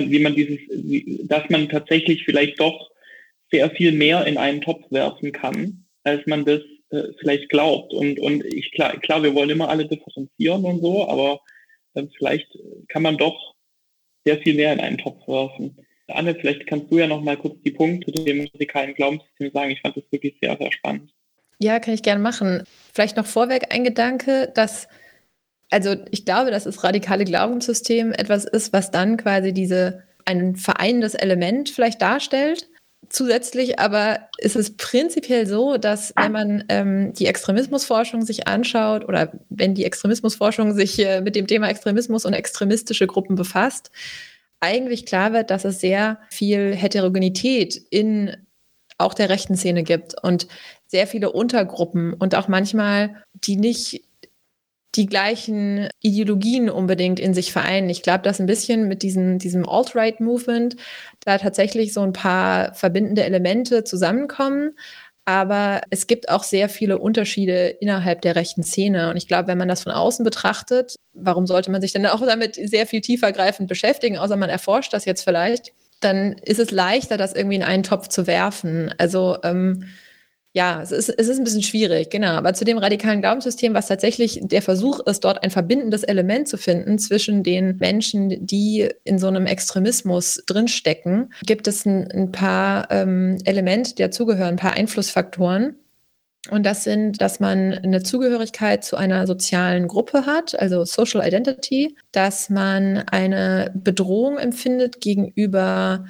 dass man tatsächlich vielleicht doch sehr viel mehr in einen Topf werfen kann, als man das vielleicht glaubt. Und klar, wir wollen immer alle differenzieren und so, aber vielleicht kann man doch sehr viel mehr in einen Topf werfen. Anne, vielleicht kannst du ja noch mal kurz die Punkte zu dem radikalen Glaubenssystem sagen. Ich fand das wirklich sehr, sehr spannend. Ja, kann ich gerne machen. Vielleicht noch vorweg ein Gedanke, dass Also ich glaube, dass das radikale Glaubenssystem etwas ist, was dann quasi ein vereinendes Element vielleicht darstellt. Zusätzlich aber ist es prinzipiell so, dass wenn man die Extremismusforschung sich anschaut oder wenn die Extremismusforschung sich mit dem Thema Extremismus und extremistische Gruppen befasst, eigentlich klar wird, dass es sehr viel Heterogenität in auch der rechten Szene gibt und sehr viele Untergruppen und auch manchmal, die nicht die gleichen Ideologien unbedingt in sich vereinen. Ich glaube, dass ein bisschen mit diesem Alt-Right-Movement da tatsächlich so ein paar verbindende Elemente zusammenkommen. Aber es gibt auch sehr viele Unterschiede innerhalb der rechten Szene. Und ich glaube, wenn man das von außen betrachtet, warum sollte man sich denn auch damit sehr viel tiefergreifend beschäftigen, außer man erforscht das jetzt vielleicht, dann ist es leichter, das irgendwie in einen Topf zu werfen. Also ja, es ist ein bisschen schwierig, genau. Aber zu dem radikalen Glaubenssystem, was tatsächlich der Versuch ist, dort ein verbindendes Element zu finden zwischen den Menschen, die in so einem Extremismus drinstecken, gibt es ein paar Elemente, die dazugehören, ein paar Einflussfaktoren. Und das sind, dass man eine Zugehörigkeit zu einer sozialen Gruppe hat, also Social Identity, dass man eine Bedrohung empfindet gegenüber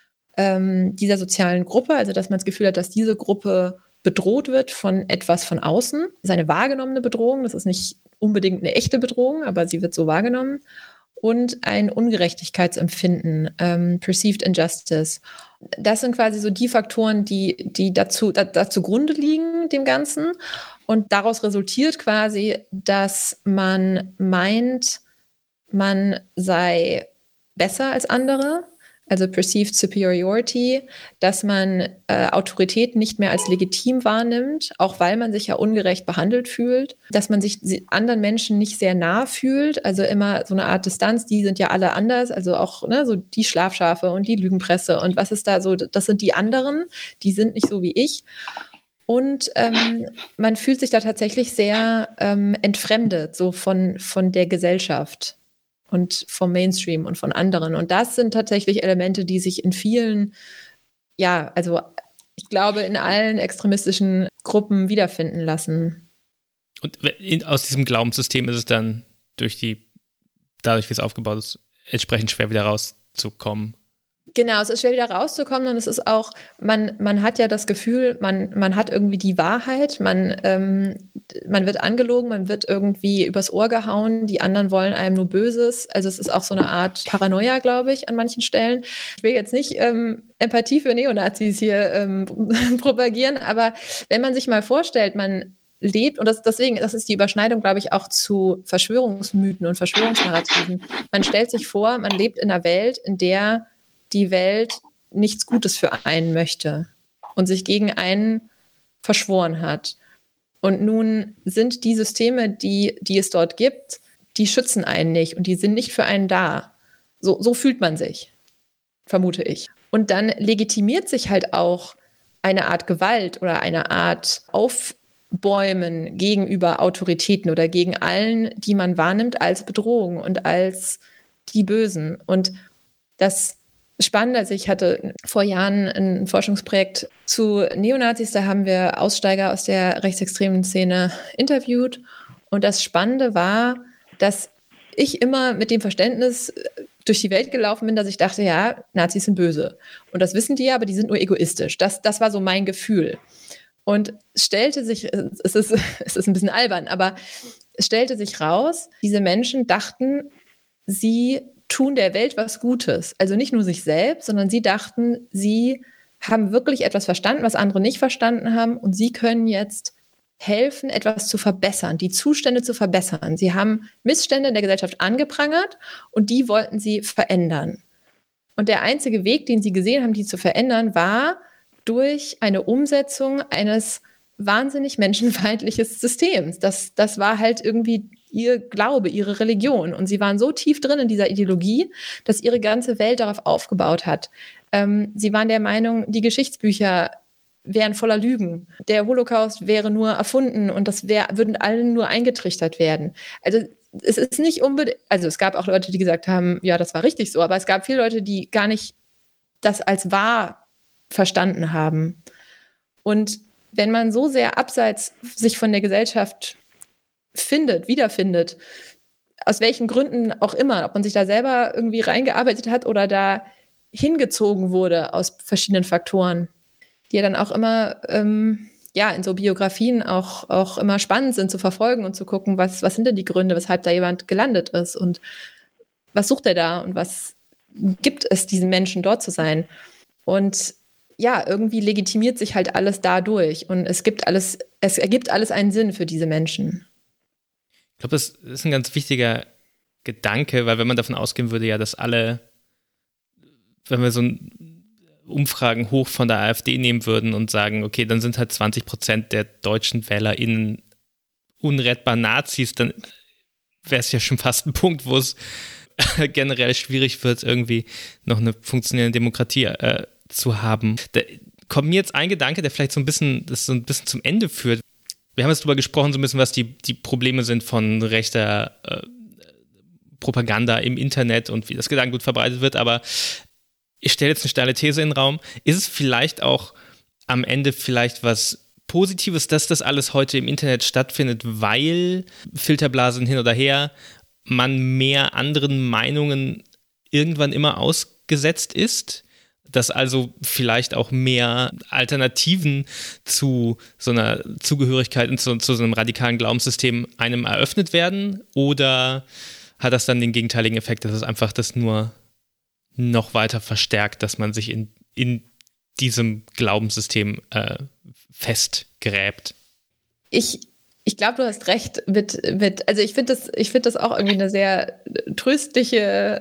dieser sozialen Gruppe, also dass man das Gefühl hat, dass diese Gruppe bedroht wird von etwas von außen. Das ist eine wahrgenommene Bedrohung, das ist nicht unbedingt eine echte Bedrohung, aber sie wird so wahrgenommen. Und ein Ungerechtigkeitsempfinden, Perceived Injustice. Das sind quasi so die Faktoren, die dazu Grunde liegen, dem Ganzen. Und daraus resultiert quasi, dass man meint, man sei besser als andere, also Perceived Superiority, dass man Autorität nicht mehr als legitim wahrnimmt, auch weil man sich ja ungerecht behandelt fühlt, dass man sich anderen Menschen nicht sehr nah fühlt, also immer so eine Art Distanz, die sind ja alle anders, also auch so die Schlafschafe und die Lügenpresse und was ist da so, das sind die anderen, die sind nicht so wie ich. Und man fühlt sich da tatsächlich sehr entfremdet, so von der Gesellschaft und vom Mainstream und von anderen. Und das sind tatsächlich Elemente, die sich in vielen, ja, also ich glaube, in allen extremistischen Gruppen wiederfinden lassen. Und aus diesem Glaubenssystem ist es dann dadurch, wie es aufgebaut ist, entsprechend schwer wieder rauszukommen. Genau, es ist schwer wieder rauszukommen und es ist auch, man hat ja das Gefühl, man hat irgendwie die Wahrheit, man wird angelogen, man wird irgendwie übers Ohr gehauen, die anderen wollen einem nur Böses. Also es ist auch so eine Art Paranoia, glaube ich, an manchen Stellen. Ich will jetzt nicht Empathie für Neonazis hier propagieren, aber wenn man sich mal vorstellt, man lebt, und das ist die Überschneidung, glaube ich, auch zu Verschwörungsmythen und Verschwörungsnarrativen. Man stellt sich vor, man lebt in einer Welt, in der die Welt nichts Gutes für einen möchte und sich gegen einen verschworen hat. Und nun sind die Systeme, die es dort gibt, die schützen einen nicht und die sind nicht für einen da. So fühlt man sich, vermute ich. Und dann legitimiert sich halt auch eine Art Gewalt oder eine Art Aufbäumen gegenüber Autoritäten oder gegen allen, die man wahrnimmt als Bedrohung und als die Bösen. Und das spannend, also ich hatte vor Jahren ein Forschungsprojekt zu Neonazis, da haben wir Aussteiger aus der rechtsextremen Szene interviewt und das Spannende war, dass ich immer mit dem Verständnis durch die Welt gelaufen bin, dass ich dachte, ja, Nazis sind böse und das wissen die ja, aber die sind nur egoistisch. Das war so mein Gefühl. Und es stellte sich, es ist ein bisschen albern, aber es stellte sich raus, diese Menschen dachten, sie tun der Welt was Gutes. Also nicht nur sich selbst, sondern sie dachten, sie haben wirklich etwas verstanden, was andere nicht verstanden haben und sie können jetzt helfen, etwas zu verbessern, die Zustände zu verbessern. Sie haben Missstände in der Gesellschaft angeprangert und die wollten sie verändern. Und der einzige Weg, den sie gesehen haben, die zu verändern, war durch eine Umsetzung eines wahnsinnig menschenfeindlichen Systems. Das war halt irgendwie ihr Glaube, ihre Religion. Und sie waren so tief drin in dieser Ideologie, dass ihre ganze Welt darauf aufgebaut hat. Sie waren der Meinung, die Geschichtsbücher wären voller Lügen. Der Holocaust wäre nur erfunden und würden allen nur eingetrichtert werden. Also es ist nicht unbedingt, also es gab auch Leute, die gesagt haben, ja, das war richtig so, aber es gab viele Leute, die gar nicht das als wahr verstanden haben. Und wenn man so sehr abseits sich von der Gesellschaft wiederfindet, aus welchen Gründen auch immer, ob man sich da selber irgendwie reingearbeitet hat oder da hingezogen wurde aus verschiedenen Faktoren, die ja dann auch immer in so Biografien auch immer spannend sind zu verfolgen und zu gucken, was sind denn die Gründe, weshalb da jemand gelandet ist und was sucht er da und was gibt es diesen Menschen dort zu sein. Und ja, irgendwie legitimiert sich halt alles dadurch und es ergibt alles einen Sinn für diese Menschen. Ich glaube, das ist ein ganz wichtiger Gedanke, weil wenn man davon ausgehen würde, ja, dass alle, wenn wir so Umfragen hoch von der AfD nehmen würden und sagen, okay, dann sind halt 20% der deutschen WählerInnen unrettbar Nazis, dann wäre es ja schon fast ein Punkt, wo es generell schwierig wird, irgendwie noch eine funktionierende Demokratie zu haben. Da kommt mir jetzt ein Gedanke, der vielleicht so ein bisschen zum Ende führt. Wir haben jetzt darüber gesprochen, so ein bisschen, was die Probleme sind von rechter Propaganda im Internet und wie das Gedankengut verbreitet wird, aber ich stelle jetzt eine steile These in den Raum. Ist es vielleicht auch am Ende vielleicht was Positives, dass das alles heute im Internet stattfindet, weil Filterblasen hin oder her, man mehr anderen Meinungen irgendwann immer ausgesetzt ist? Dass also vielleicht auch mehr Alternativen zu so einer Zugehörigkeit und zu so einem radikalen Glaubenssystem einem eröffnet werden? Oder hat das dann den gegenteiligen Effekt, dass es einfach das nur noch weiter verstärkt, dass man sich in diesem Glaubenssystem festgräbt? Ich glaube, du hast recht. Also ich finde das auch irgendwie eine sehr tröstliches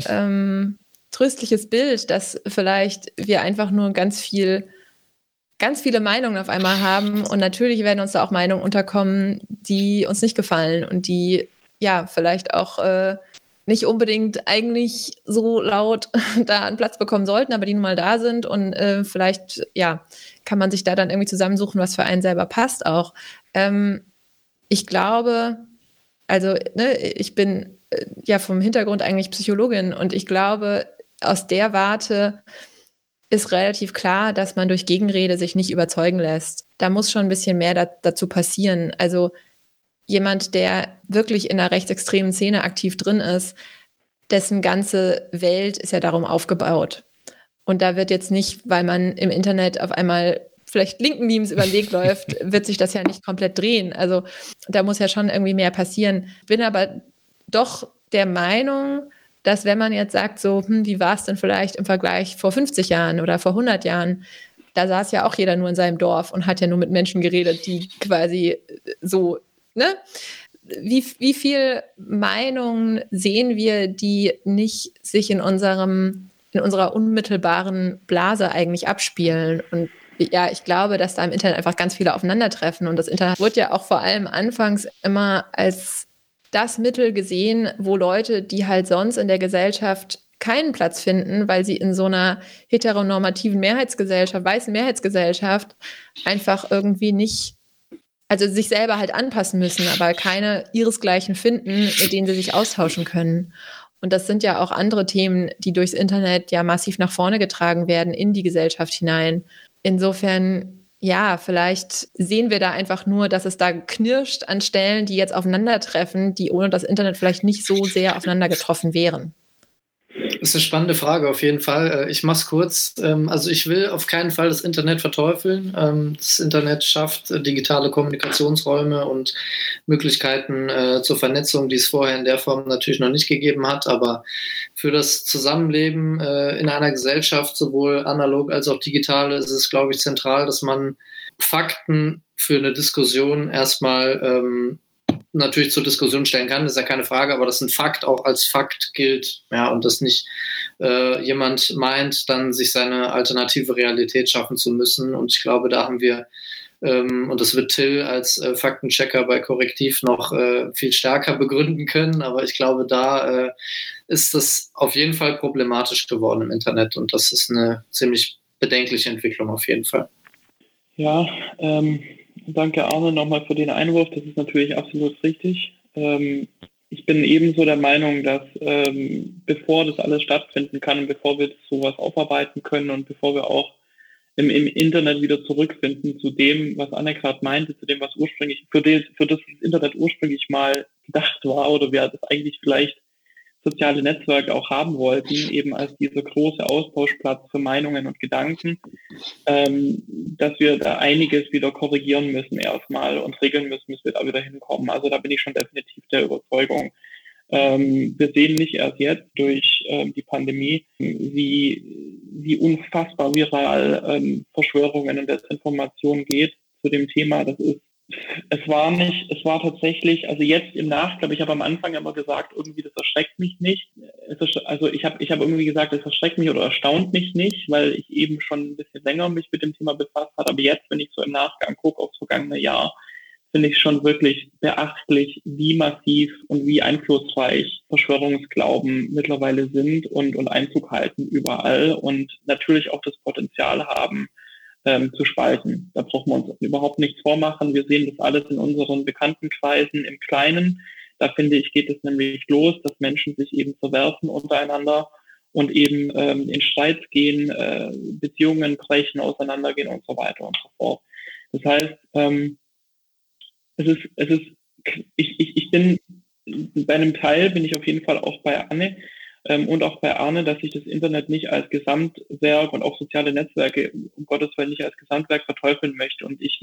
Bild, dass vielleicht wir einfach nur ganz viele Meinungen auf einmal haben und natürlich werden uns da auch Meinungen unterkommen, die uns nicht gefallen und die ja vielleicht auch nicht unbedingt eigentlich so laut da einen Platz bekommen sollten, aber die nun mal da sind und vielleicht kann man sich da dann irgendwie zusammensuchen, was für einen selber passt auch. Ich glaube, also ich bin vom Hintergrund eigentlich Psychologin und ich glaube, aus der Warte ist relativ klar, dass man durch Gegenrede sich nicht überzeugen lässt. Da muss schon ein bisschen mehr dazu passieren. Also jemand, der wirklich in einer rechtsextremen Szene aktiv drin ist, dessen ganze Welt ist ja darum aufgebaut. Und da wird jetzt nicht, weil man im Internet auf einmal vielleicht linken Memes über den Weg läuft, wird sich das ja nicht komplett drehen. Also da muss ja schon irgendwie mehr passieren. Bin aber doch der Meinung, dass wenn man jetzt sagt, so, wie war es denn vielleicht im Vergleich vor 50 Jahren oder vor 100 Jahren, da saß ja auch jeder nur in seinem Dorf und hat ja nur mit Menschen geredet, die quasi so, Wie viel Meinungen sehen wir, die nicht sich in unserer unmittelbaren Blase eigentlich abspielen? Und ja, ich glaube, dass da im Internet einfach ganz viele aufeinandertreffen. Und das Internet wird ja auch vor allem anfangs immer als das Mittel gesehen, wo Leute, die halt sonst in der Gesellschaft keinen Platz finden, weil sie in so einer heteronormativen weißen Mehrheitsgesellschaft einfach irgendwie nicht, also sich selber halt anpassen müssen, aber keine ihresgleichen finden, mit denen sie sich austauschen können. Und das sind ja auch andere Themen, die durchs Internet ja massiv nach vorne getragen werden in die Gesellschaft hinein. Insofern, ja, vielleicht sehen wir da einfach nur, dass es da knirscht an Stellen, die jetzt aufeinandertreffen, die ohne das Internet vielleicht nicht so sehr aufeinander getroffen wären. Das ist eine spannende Frage, auf jeden Fall. Ich mache es kurz. Also ich will auf keinen Fall das Internet verteufeln. Das Internet schafft digitale Kommunikationsräume und Möglichkeiten zur Vernetzung, die es vorher in der Form natürlich noch nicht gegeben hat. Aber für das Zusammenleben in einer Gesellschaft, sowohl analog als auch digital, ist es, glaube ich, zentral, dass man Fakten für eine Diskussion erstmal natürlich zur Diskussion stellen kann, ist ja keine Frage, aber dass ein Fakt auch als Fakt gilt, ja, und dass nicht jemand meint, dann sich seine alternative Realität schaffen zu müssen. Und ich glaube, da haben wir, und das wird Till als Faktenchecker bei Korrektiv noch viel stärker begründen können, aber ich glaube, da ist das auf jeden Fall problematisch geworden im Internet und das ist eine ziemlich bedenkliche Entwicklung auf jeden Fall. Ja, danke Arne nochmal für den Einwurf, das ist natürlich absolut richtig. Ich bin ebenso der Meinung, dass bevor das alles stattfinden kann und bevor wir sowas aufarbeiten können und bevor wir auch im Internet wieder zurückfinden zu dem, was Anne gerade meinte, zu dem, was ursprünglich, für das Internet ursprünglich mal gedacht war oder wir das eigentlich vielleicht soziale Netzwerke auch haben wollten, eben als dieser große Austauschplatz für Meinungen und Gedanken, dass wir da einiges wieder korrigieren müssen erstmal und regeln müssen, bis wir da wieder hinkommen. Also da bin ich schon definitiv der Überzeugung. Wir sehen nicht erst jetzt durch die Pandemie, wie unfassbar viral Verschwörungen und Desinformation geht zu dem Thema. Es war tatsächlich, also jetzt im Nachgang, ich habe am Anfang immer gesagt, irgendwie das erschreckt mich nicht. Also ich habe irgendwie gesagt, es erschreckt mich oder erstaunt mich nicht, weil ich eben schon ein bisschen länger mich mit dem Thema befasst habe. Aber jetzt, wenn ich so im Nachgang gucke aufs vergangene Jahr, finde ich schon wirklich beachtlich, wie massiv und wie einflussreich Verschwörungsglauben mittlerweile sind und Einzug halten überall und natürlich auch das Potenzial haben, zu spalten. Da brauchen wir uns überhaupt nichts vormachen. Wir sehen das alles in unseren Bekanntenkreisen im Kleinen. Da finde ich, geht es nämlich los, dass Menschen sich eben verwerfen untereinander und eben in Streit gehen, Beziehungen brechen, auseinandergehen und so weiter und so fort. Das heißt, ich bin bei einem Teil, bin ich auf jeden Fall auch bei Anne und auch bei Arne, dass ich das Internet nicht als Gesamtwerk und auch soziale Netzwerke, um Gottes Willen, nicht als Gesamtwerk verteufeln möchte. Und ich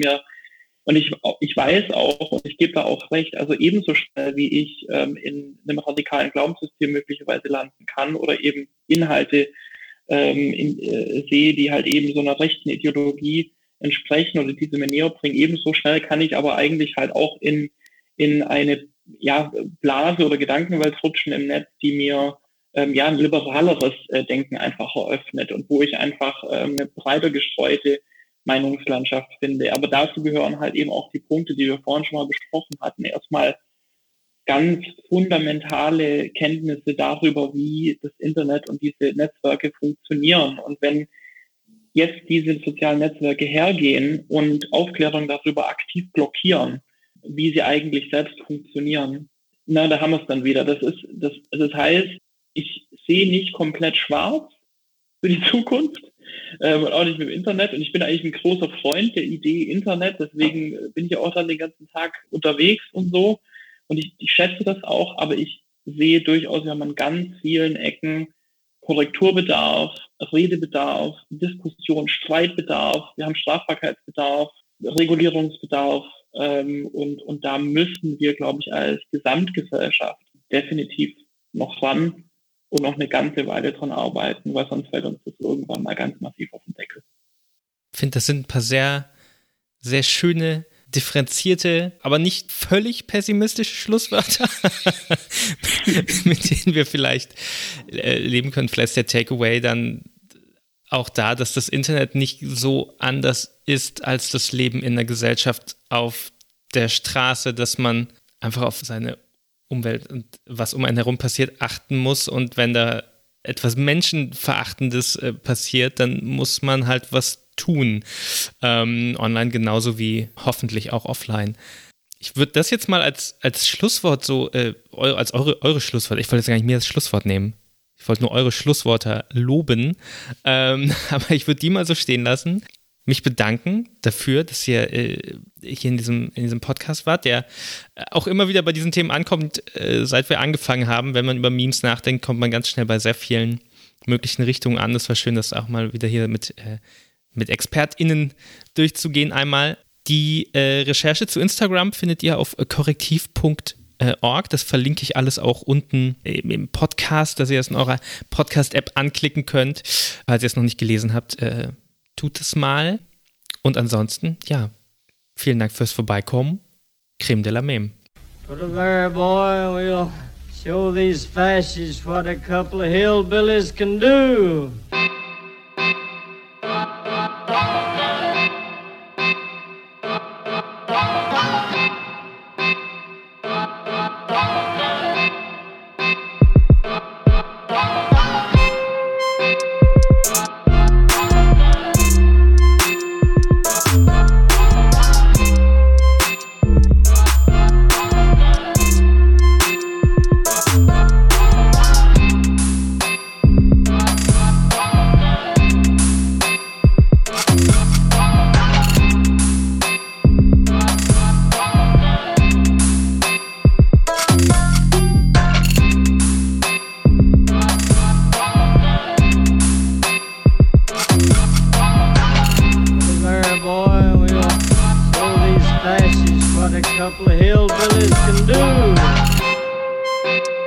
weiß auch, und ich gebe da auch recht, also ebenso schnell wie ich in einem radikalen Glaubenssystem möglicherweise landen kann oder eben Inhalte sehe, die halt eben so einer rechten Ideologie entsprechen oder diese mir näher bringen, ebenso schnell kann ich aber eigentlich halt auch in eine Blase oder Gedankenwelt rutschen im Netz, die mir ein liberaleres Denken einfach eröffnet und wo ich einfach eine breiter gestreute Meinungslandschaft finde. Aber dazu gehören halt eben auch die Punkte, die wir vorhin schon mal besprochen hatten. Erstmal ganz fundamentale Kenntnisse darüber, wie das Internet und diese Netzwerke funktionieren. Und wenn jetzt diese sozialen Netzwerke hergehen und Aufklärung darüber aktiv blockieren, wie sie eigentlich selbst funktionieren, da haben wir es dann wieder. Das heißt, ich sehe nicht komplett schwarz für die Zukunft und auch nicht mit dem Internet. Und ich bin eigentlich ein großer Freund der Idee Internet. Deswegen bin ich auch dann den ganzen Tag unterwegs und so. Und ich schätze das auch. Aber ich sehe durchaus, wir haben an ganz vielen Ecken Korrekturbedarf, Redebedarf, Diskussion, Streitbedarf. Wir haben Strafbarkeitsbedarf, Regulierungsbedarf. Und da müssen wir, glaube ich, als Gesamtgesellschaft definitiv noch ran und noch eine ganze Weile dran arbeiten, weil sonst fällt uns das irgendwann mal ganz massiv auf den Deckel. Ich finde, das sind ein paar sehr, sehr schöne, differenzierte, aber nicht völlig pessimistische Schlusswörter, mit denen wir vielleicht leben können. Vielleicht ist der Takeaway dann auch da, dass das Internet nicht so anders ist als das Leben in der Gesellschaft auf der Straße, dass man einfach auf seine Umwelt und was um einen herum passiert, achten muss. Und wenn da etwas Menschenverachtendes passiert, dann muss man halt was tun. Online genauso wie hoffentlich auch offline. Ich würde das jetzt mal als Schlusswort so, als eure Schlusswort, ich wollte jetzt gar nicht mehr das Schlusswort nehmen. Ich wollte nur eure Schlussworte loben, aber ich würde die mal so stehen lassen. Mich bedanken dafür, dass ihr hier in diesem Podcast wart, der auch immer wieder bei diesen Themen ankommt, seit wir angefangen haben. Wenn man über Memes nachdenkt, kommt man ganz schnell bei sehr vielen möglichen Richtungen an. Das war schön, das auch mal wieder hier mit ExpertInnen durchzugehen. Einmal die Recherche zu Instagram findet ihr auf korrektiv.org. Das verlinke ich alles auch unten im Podcast, dass ihr es in eurer Podcast-App anklicken könnt. Falls ihr es noch nicht gelesen habt, tut es mal. Und ansonsten, ja, vielen Dank fürs Vorbeikommen. Creme de la Meme. Put 'em there, boy. We'll show these fascists what a couple of hillbillies can do. hillbillies can do.